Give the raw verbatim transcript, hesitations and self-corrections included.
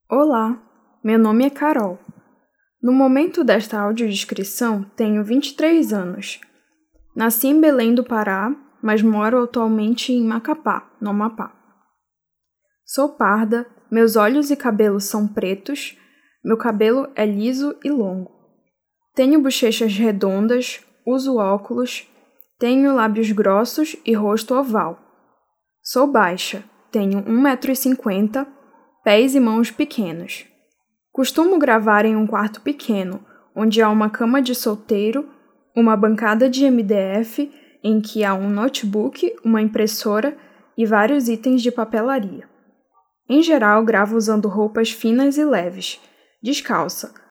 Olá, meu nome é Carol. No momento desta audiodescrição, tenho vinte e três anos. Nasci em Belém do Pará, mas moro atualmente em Macapá, no Amapá. Sou parda, meus olhos e cabelos são pretos, meu cabelo é liso e longo. Tenho bochechas redondas, uso óculos, tenho lábios grossos e rosto oval. Sou baixa, tenho um metro e cinquenta, pés e mãos pequenos. Costumo gravar em um quarto pequeno, onde há uma cama de solteiro, uma bancada de M D F em que há um notebook, uma impressora e vários itens de papelaria. Em geral, gravo usando roupas finas e leves, descalça,